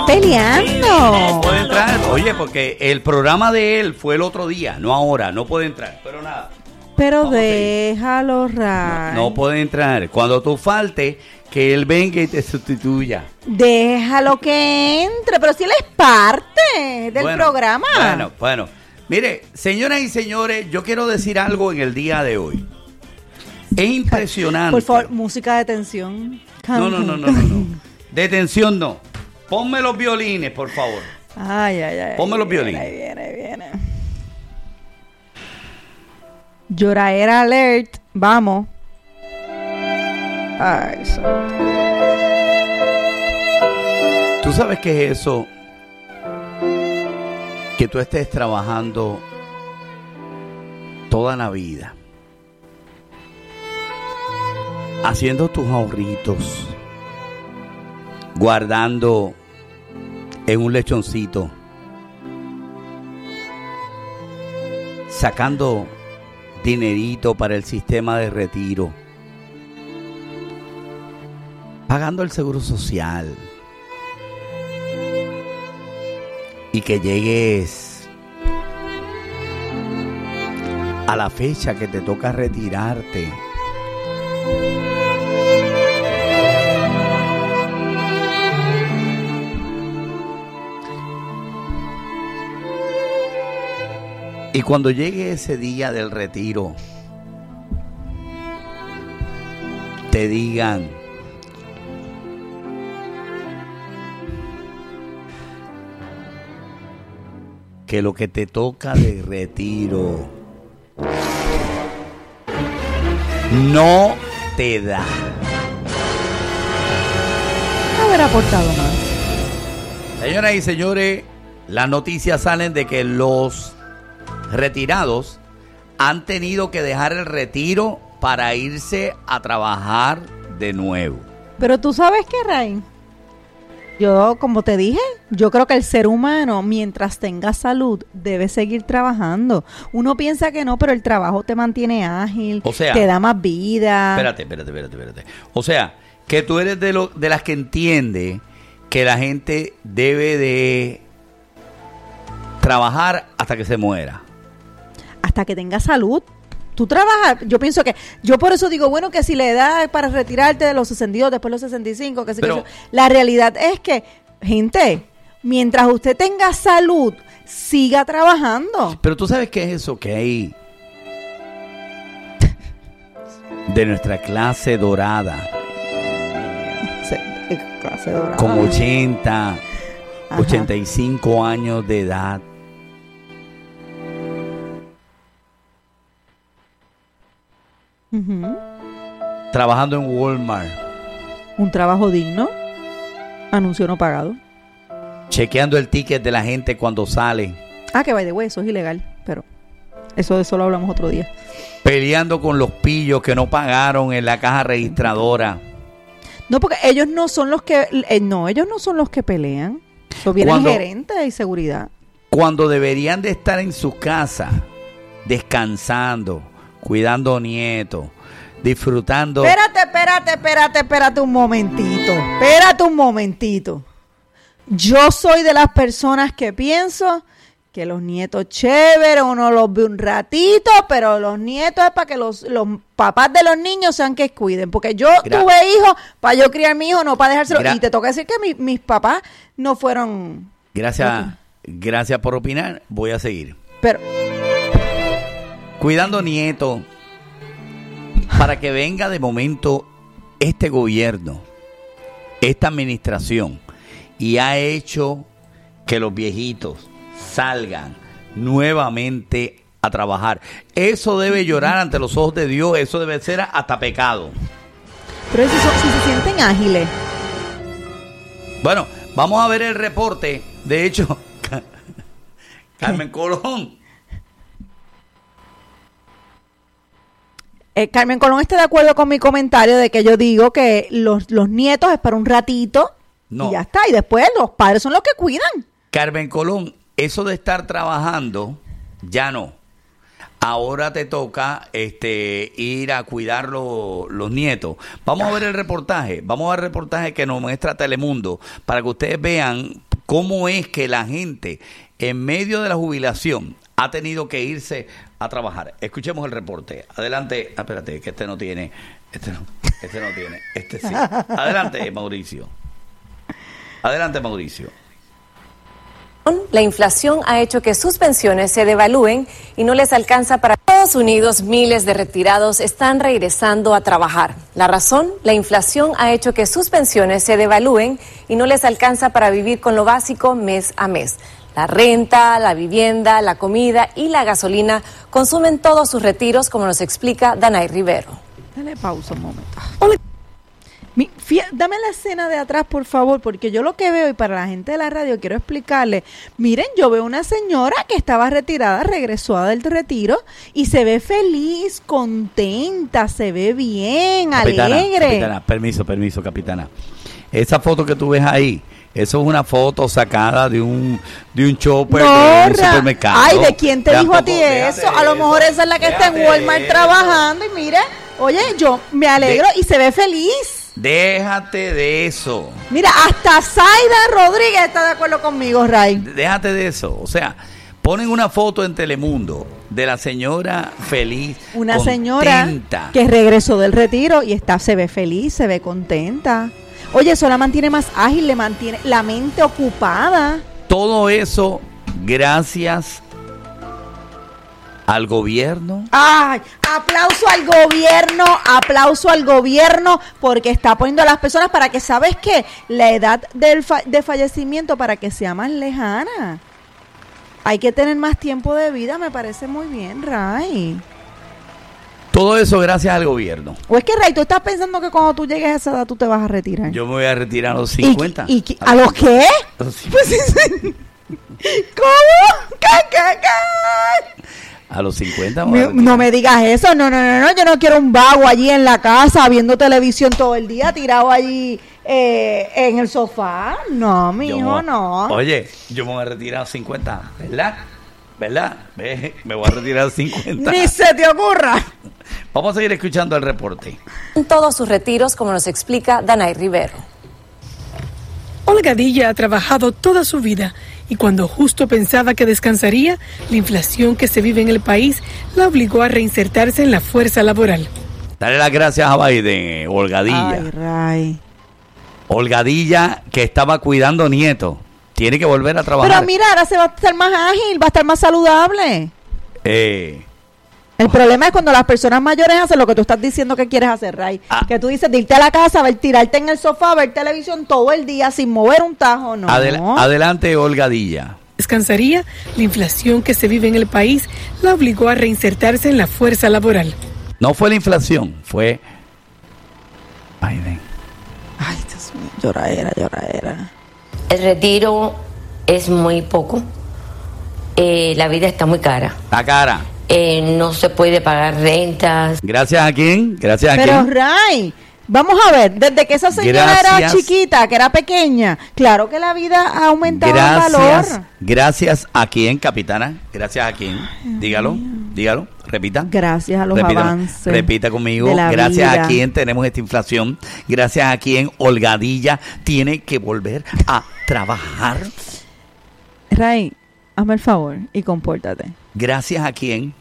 peleando. No puede entrar, oye, porque el programa de él fue el otro día, no ahora, no puede entrar, pero nada. Pero déjalo, Ray. No puede entrar. Cuando tú faltes, que él venga y te sustituya. Déjalo que entre, pero si él es parte del programa. Bueno. Mire, señoras y señores, yo quiero decir algo en el día de hoy. Es impresionante. Por favor, música de tensión. No. De tensión no. Ponme los violines, por favor. Ay. Ponme los violines. Ahí viene. Lloraera alert. Vamos. Ay, santo. ¿Tú sabes qué es eso? Que tú estés trabajando toda la vida, haciendo tus ahorritos, guardando en un lechoncito, sacando dinerito para el sistema de retiro, pagando el seguro social, y que llegues a la fecha que te toca retirarte y cuando llegue ese día del retiro te digan: que lo que te toca de retiro no te da. Haber aportado más. Señoras y señores, las noticias salen de que los retirados han tenido que dejar el retiro para irse a trabajar de nuevo. Pero tú sabes qué, Ray, yo, como te dije, yo creo que el ser humano, mientras tenga salud, debe seguir trabajando. Uno piensa que no, pero el trabajo te mantiene ágil, o sea, te da más vida. Espérate. O sea, que tú eres de las que entiende que la gente debe de trabajar hasta que se muera. Hasta que tenga salud. Tú trabajas, yo pienso que, yo por eso digo, bueno, que si le da para retirarte de los 62, después los 65, que sí, pero, la realidad es que, gente, mientras usted tenga salud, siga trabajando. Pero tú sabes qué es eso que hay de nuestra clase dorada. Clase dorada. Con 80, 85 años de edad. Uh-huh. Trabajando en Walmart. Un trabajo digno. Anuncio no pagado. Chequeando el ticket de la gente cuando sale. Que by the way, eso es ilegal, pero eso lo hablamos otro día. Peleando con los pillos que no pagaron en la caja registradora. No, porque ellos no son los que ellos no son los que pelean. Eso viene el gerente de seguridad. Cuando deberían de estar en su casa descansando, cuidando nietos, disfrutando. Espérate un momentito. Yo soy de las personas que pienso que los nietos chéveres, uno los ve un ratito, pero los nietos es para que los papás de los niños sean que cuiden, porque yo tuve hijos para yo criar a mi hijo, no para dejárselo, y te toca decir que mis papás no fueron. Gracias por opinar, voy a seguir. Pero cuidando nietos, para que venga de momento este gobierno, esta administración, y ha hecho que los viejitos salgan nuevamente a trabajar. Eso debe llorar ante los ojos de Dios, eso debe ser hasta pecado. Pero si se sienten ágiles. Bueno, vamos a ver el reporte. De hecho, Carmen Colón. Carmen Colón está de acuerdo con mi comentario de que yo digo que los nietos es para un ratito y ya está. Y después los padres son los que cuidan. Carmen Colón, eso de estar trabajando, ya no. Ahora te toca ir a cuidar los nietos. Vamos a ver el reportaje. Vamos a ver el reportaje que nos muestra Telemundo para que ustedes vean cómo es que la gente en medio de la jubilación ha tenido que irse a trabajar. Escuchemos el reporte. Adelante. Espérate, que este no tiene. Este sí. Adelante, Mauricio. La inflación ha hecho que sus pensiones se devalúen y no les alcanza para Estados Unidos. Miles de retirados están regresando a trabajar. La razón, la inflación ha hecho que sus pensiones se devalúen y no les alcanza para vivir con lo básico mes a mes. La renta, la vivienda, la comida y la gasolina consumen todos sus retiros, como nos explica Danay Rivero. Dale pausa un momento. Dame la escena de atrás, por favor, porque yo lo que veo, y para la gente de la radio quiero explicarle, miren, yo veo una señora que estaba retirada, regresó del retiro y se ve feliz, contenta, se ve bien, alegre. Capitana, permiso, capitana. Esa foto que tú ves ahí, eso es una foto sacada de un chopper de un supermercado. Ay, ¿de quién te dijo a ti eso? A lo mejor esa es la que está en Walmart trabajando y mire, oye, yo me alegro y se ve feliz. Déjate de eso. Mira, hasta Zaida Rodríguez está de acuerdo conmigo, Ray. Déjate de eso. O sea, ponen una foto en Telemundo de la señora feliz, una contenta. Señora que regresó del retiro y se ve feliz, se ve contenta. Oye, eso la mantiene más ágil, le mantiene la mente ocupada. Todo eso gracias al gobierno. Ay, aplauso al gobierno porque está poniendo a las personas para que, ¿sabes qué? La edad de fallecimiento para que sea más lejana. Hay que tener más tiempo de vida, me parece muy bien, Ray. Todo eso gracias al gobierno. ¿O es que, Ray, tú estás pensando que cuando tú llegues a esa edad tú te vas a retirar? Yo me voy a retirar a los 50. ¿A los qué? A los 50. Pues, ¿cómo? ¿Qué? A los 50. No me digas eso, no, yo no quiero un vago allí en la casa viendo televisión todo el día tirado allí en el sofá. No, mijo, no. Oye, yo me voy a retirar a los 50, ¿verdad? Me voy a retirar a los 50. Ni se te ocurra. Vamos a seguir escuchando el reporte. En todos sus retiros, como nos explica Danay Rivero. Olga Dilla ha trabajado toda su vida y cuando justo pensaba que descansaría, la inflación que se vive en el país la obligó a reinsertarse en la fuerza laboral. Dale las gracias a Biden, Olga Dilla. Ay, Ray. Olga Dilla, que estaba cuidando nietos, tiene que volver a trabajar. Pero mira, ahora se va a estar más ágil, va a estar más saludable. El problema es cuando las personas mayores hacen lo que tú estás diciendo que quieres hacer, Ray. Que tú dices de irte a la casa, tirarte en el sofá, ver televisión todo el día sin mover un tajo, no. Adelante, Olga Dilla. Descansaría, la inflación que se vive en el país la obligó a reinsertarse en la fuerza laboral. No fue la inflación, fue Biden. Ay, Dios mío, lloradera. El retiro es muy poco. La vida está muy cara. Está cara. No se puede pagar rentas. ¿Gracias a quién? Pero, Ray, vamos a ver, desde que esa señora era chiquita, que era pequeña, claro que la vida ha aumentado el valor. ¿Gracias a quién, capitana? ¿Gracias a quién? Dígalo, repita. Gracias a los avances. Repita conmigo. Gracias a quién tenemos esta inflación. Gracias a quién Olga Dilla tiene que volver a trabajar. Ray, hazme el favor y compórtate. ¿Gracias a quién?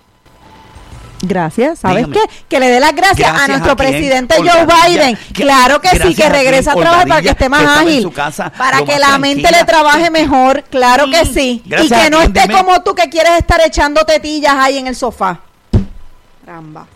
Gracias, ¿sabes Dígame. qué? Que le dé las gracias a nuestro presidente Joe Biden. Claro que sí, que regrese a trabajar para que esté más ágil, para que la mente le trabaje mejor, claro que sí. Y que no esté como tú que quieres estar echando tetillas ahí en el sofá. Caramba.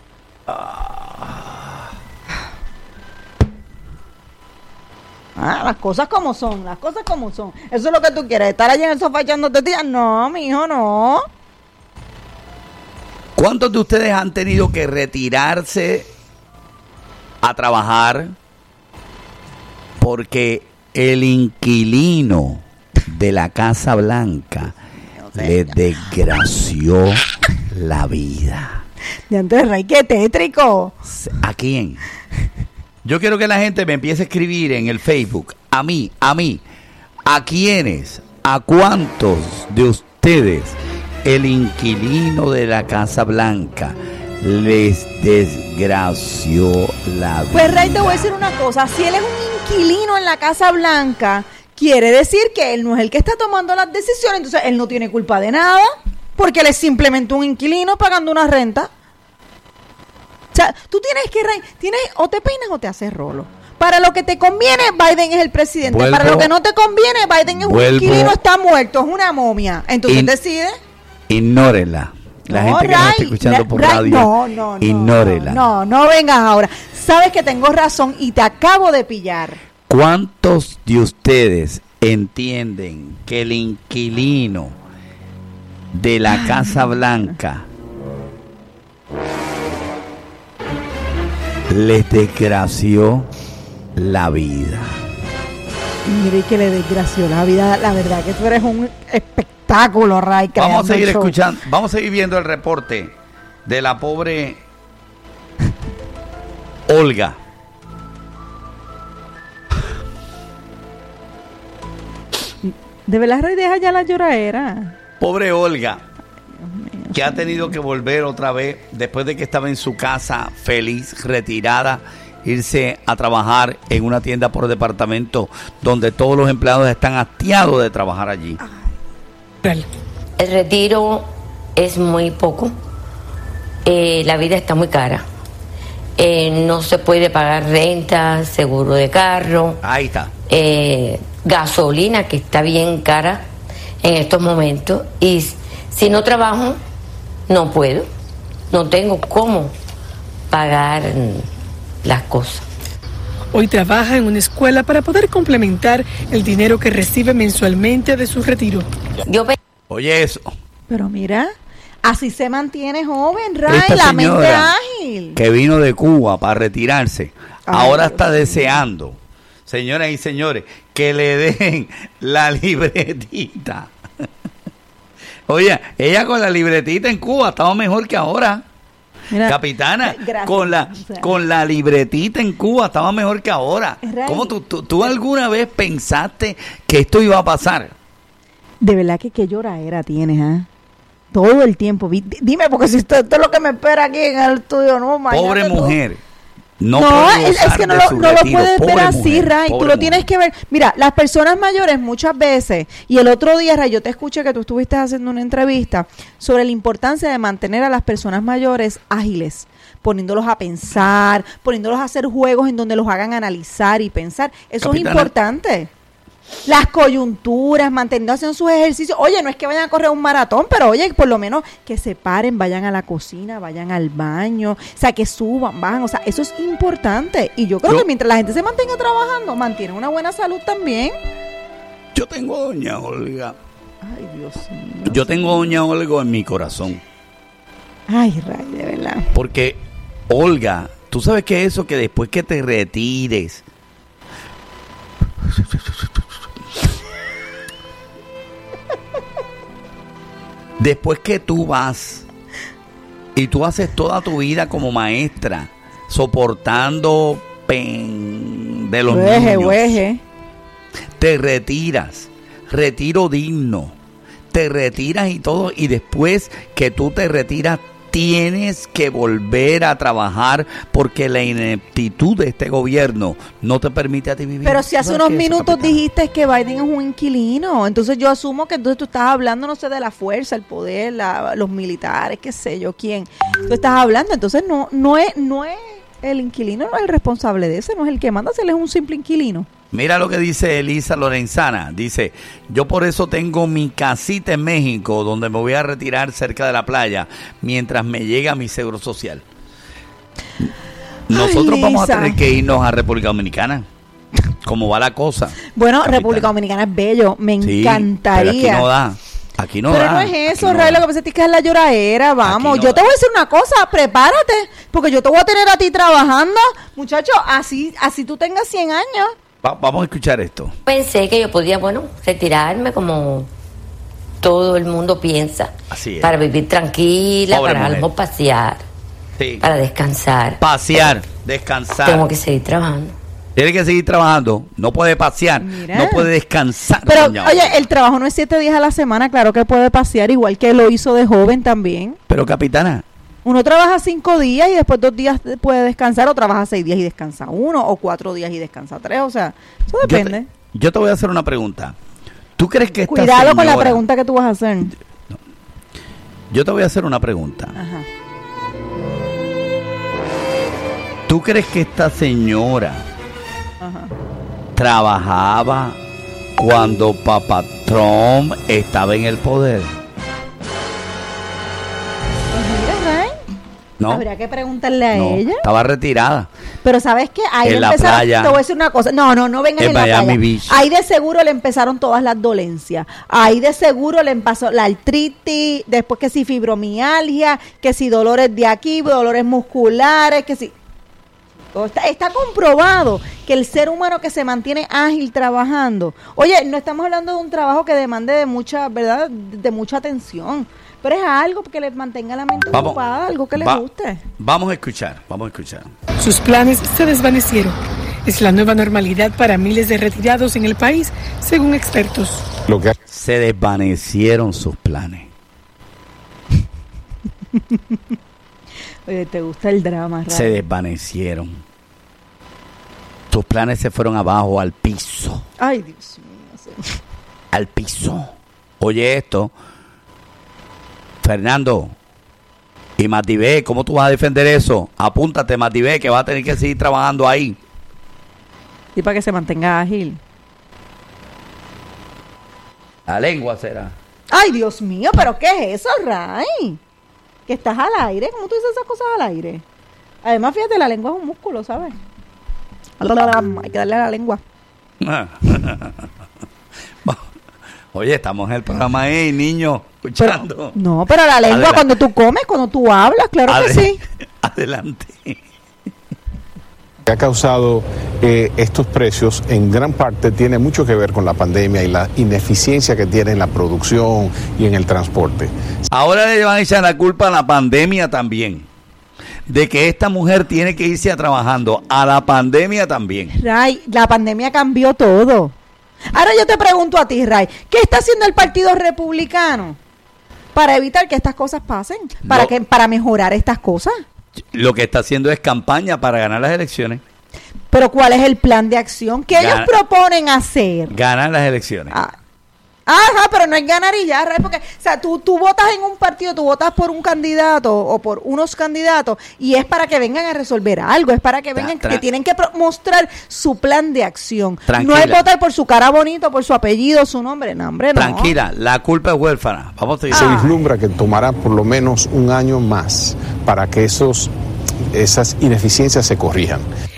Las cosas como son. Eso es lo que tú quieres, estar allí en el sofá echando tetillas. No, mijo, no. ¿Cuántos de ustedes han tenido que retirarse a trabajar porque el inquilino de la Casa Blanca le desgració la vida? De antes, Ray, qué tétrico. ¿A quién? Yo quiero que la gente me empiece a escribir en el Facebook. A mí. ¿A quiénes? ¿A cuántos de ustedes el inquilino de la Casa Blanca les desgració la vida? Pues, Ray, te voy a decir una cosa. Si él es un inquilino en la Casa Blanca, quiere decir que él no es el que está tomando las decisiones, entonces él no tiene culpa de nada, porque él es simplemente un inquilino pagando una renta. O sea, tú o te peinas o te haces rolo. Para lo que te conviene, Biden es el presidente. Para lo que no te conviene, Biden es un inquilino, está muerto, es una momia. Entonces decide. Ignórela. La gente que nos está escuchando por radio, ignórela. No vengas ahora. Sabes que tengo razón y te acabo de pillar. ¿Cuántos de ustedes entienden que el inquilino de la Casa Blanca les desgració la vida? Mire que le desgració la vida. La verdad que tú eres un espectáculo, Ray. Vamos a seguir escuchando, vamos a seguir viendo el reporte de la pobre Olga. De verdad, Ray, deja ya la lloradera. Pobre Olga, que ha tenido que volver otra vez después de que estaba en su casa feliz, retirada, irse a trabajar en una tienda por departamento donde todos los empleados están hastiados de trabajar allí. El retiro es muy poco. La vida está muy cara. No se puede pagar renta, seguro de carro. Ahí está. Gasolina, que está bien cara en estos momentos. Y si no trabajo, no puedo. No tengo cómo pagar las cosas. Hoy trabaja en una escuela para poder complementar el dinero que recibe mensualmente de su retiro. Oye eso. Pero mira, así se mantiene joven, Ray, la mente ágil. Que vino de Cuba para retirarse, ahora está deseando, señoras y señores, que le den la libretita. Oye, ella con la libretita en Cuba estaba mejor que ahora. Mira, capitana, con la libretita en Cuba estaba mejor que ahora. ¿Cómo tú alguna vez pensaste que esto iba a pasar? De verdad que qué lloradera tienes, ¿eh? Todo el tiempo. Dime, porque si esto es lo que me espera aquí en el estudio, no, pobre mujer. No, es que no lo puedes ver así, Ray. Tú lo tienes que ver. Mira, las personas mayores muchas veces, y el otro día, Ray, yo te escuché que tú estuviste haciendo una entrevista sobre la importancia de mantener a las personas mayores ágiles, poniéndolos a pensar, poniéndolos a hacer juegos en donde los hagan analizar y pensar. Eso Capitana, es importante. Las coyunturas, manteniendo haciendo sus ejercicios. Oye, no es que vayan a correr un maratón, pero oye, por lo menos que se paren, vayan a la cocina, vayan al baño, o sea, que suban, bajan, o sea, eso es importante. Y yo creo que mientras la gente se mantenga trabajando, mantiene una buena salud también. Yo tengo a doña Olga. Ay, Dios mío. Yo tengo a doña Olga en mi corazón. Ay, Ray, de verdad. Porque, Olga, tú sabes que eso, que después que te retires, después que tú vas y tú haces toda tu vida como maestra, soportando de los niños, te retiras, retiro digno, te retiras y todo, y después que tú te retiras, tienes que volver a trabajar porque la ineptitud de este gobierno no te permite a ti vivir. Pero si hace unos minutos dijiste que Biden es un inquilino, entonces yo asumo que entonces tú estás hablando, no sé, de la fuerza, el poder, los militares, qué sé yo, quién. Tú estás hablando, entonces no es el inquilino, no es el responsable de ese, no es el que manda, él es un simple inquilino. Mira lo que dice Elisa Lorenzana. Dice, yo por eso tengo mi casita en México, donde me voy a retirar cerca de la playa, mientras me llega mi seguro social. Nosotros vamos a tener que irnos a República Dominicana. ¿Cómo va la cosa? Bueno, capitana. República Dominicana es bello, me encantaría. Pero aquí no da. Aquí no pero da. No es eso, Ray, lo que pasa es que es la lloradera, vamos. Yo te voy a decir una cosa, prepárate, porque yo te voy a tener a ti trabajando, muchacho, así tú tengas 100 años. Vamos a escuchar esto. Pensé que yo podía, retirarme como todo el mundo piensa. Así es. Para vivir tranquila, pobre para algo pasear, para descansar. Pasear, descansar. Tengo que seguir trabajando. Tiene que seguir trabajando, no puede pasear, no puede descansar. Pero, oye, el trabajo no es 7 días a la semana, claro que puede pasear, igual que lo hizo de joven también. Pero, capitana, uno trabaja 5 días y después 2 días puede descansar, o trabaja 6 días y descansa 1, o 4 días y descansa 3, o sea, eso depende. yo te voy a hacer una pregunta. ¿Tú crees que esta Cuidado señora, con la pregunta que tú vas a hacer. yo te voy a hacer una pregunta. Ajá. ¿Tú crees que esta señora Ajá. trabajaba cuando Papá Trump estaba en el poder? Pues mira, Ray, ¿No? habría que preguntarle a No, ella. estaba retirada. Pero ¿sabes qué? Ahí En le la empezaron, playa. te voy a decir una cosa. No vengan En en la Miami playa. Beach. Ahí de seguro le empezaron todas las dolencias. Ahí de seguro le empezó la artritis, después que si fibromialgia, que si dolores de aquí, dolores musculares, que si... Está comprobado que el ser humano que se mantiene ágil trabajando, oye, no estamos hablando de un trabajo que demande de mucha, ¿verdad? De mucha atención, pero es algo que les mantenga la mente ocupada, algo que les guste. Vamos a escuchar. Sus planes se desvanecieron. Es la nueva normalidad para miles de retirados en el país, según expertos. Se desvanecieron sus planes. Oye, ¿te gusta el drama, Ray? Se desvanecieron. Tus planes se fueron abajo, al piso. Ay, Dios mío. Al piso. Oye esto. Fernando y Mativé, ¿cómo tú vas a defender eso? Apúntate, Mativé, que vas a tener que seguir trabajando ahí. Y para que se mantenga ágil. La lengua será. Ay, Dios mío, ¿pero qué es eso, Ray? Que estás al aire, ¿cómo tú dices esas cosas al aire? Además, fíjate, la lengua es un músculo, ¿sabes? Hay que darle a la lengua. Oye, estamos en el programa ahí, niño, escuchando. Pero la lengua, Adelante. cuando tú comes, cuando tú hablas, claro que sí. Adelante. Que ha causado estos precios en gran parte tiene mucho que ver con la pandemia y la ineficiencia que tiene en la producción y en el transporte. Ahora le van a echar la culpa a la pandemia también. De que esta mujer tiene que irse a trabajando. A la pandemia también. Ray, la pandemia cambió todo. Ahora yo te pregunto a ti, Ray, ¿qué está haciendo el Partido Republicano para evitar que estas cosas pasen? Para mejorar estas cosas. Lo que está haciendo es campaña para ganar las elecciones. Pero ¿cuál es el plan de acción? ¿Qué ellos proponen hacer? Ganar las elecciones. Ajá, pero no es ganar y ya, Ray, porque, o sea, tú votas en un partido, tú votas por un candidato o por unos candidatos y es para que vengan a resolver algo, es para que vengan, que tienen que mostrar su plan de acción. Tranquila. No es votar por su cara bonito, por su apellido, su nombre, no, hombre, no. Tranquila, la culpa es huérfana. Vamos a seguir. Se vislumbra que tomará por lo menos un año más para que esas ineficiencias se corrijan.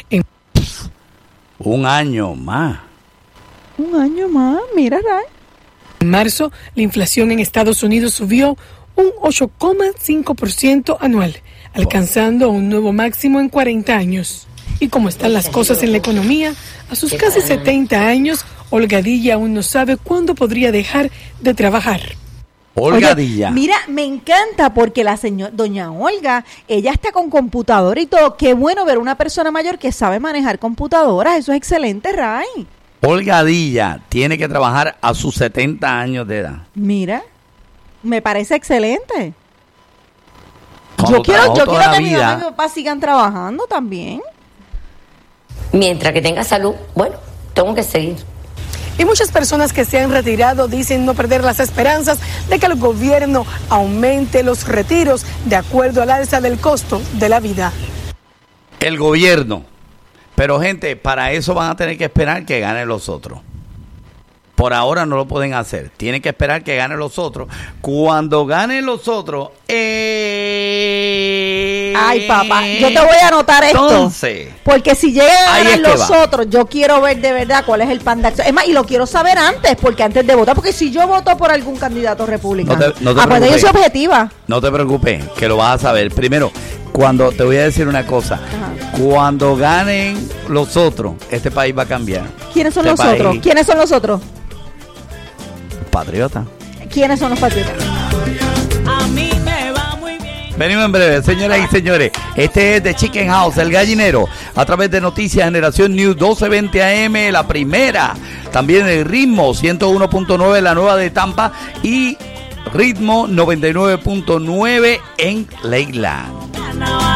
Un año más. Un año más, mira, Ray. En marzo, la inflación en Estados Unidos subió un 8,5% anual, alcanzando un nuevo máximo en 40 años. Y como están las cosas en la economía, a sus casi 70 años, Olga Dilla aún no sabe cuándo podría dejar de trabajar. Olga Dilla. Mira, me encanta porque doña Olga, ella está con computadora y todo. Qué bueno ver una persona mayor que sabe manejar computadoras. Eso es excelente, Ray. Olga Dilla tiene que trabajar a sus 70 años de edad. Mira, me parece excelente. Cuando Yo quiero toda la que mi vida, mamá y mi papá sigan trabajando también. Mientras que tenga salud, bueno, tengo que seguir. Y muchas personas que se han retirado dicen no perder las esperanzas de que el gobierno aumente los retiros de acuerdo al alza del costo de la vida. el gobierno. Pero, gente, para eso van a tener que esperar que ganen los otros. Por ahora no lo pueden hacer. Tienen que esperar que ganen los otros. Cuando ganen los otros... Ay, papá, yo te voy a anotar esto. Entonces... Porque si llegan a ahí ganar es que los va. otros, yo quiero ver de verdad cuál es el plan de acción. Es más, y lo quiero saber antes, porque antes de votar, porque si yo voto por algún candidato republicano, No te pues yo preocupes. soy objetiva. No te preocupes, que lo vas a saber. Primero, cuando te voy a decir una cosa, cuando ganen los otros, este país va a cambiar. ¿Quiénes son Este los otros? país- ¿Quiénes son los otros? Patriota. ¿Quiénes son los patriotas? Venimos en breve, señoras y señores. Este es The Chicken House, El Gallinero, a través de Noticias Generación News 1220 AM, la primera. También el Ritmo 101.9, la nueva de Tampa, y Ritmo 99.9 en Lakeland.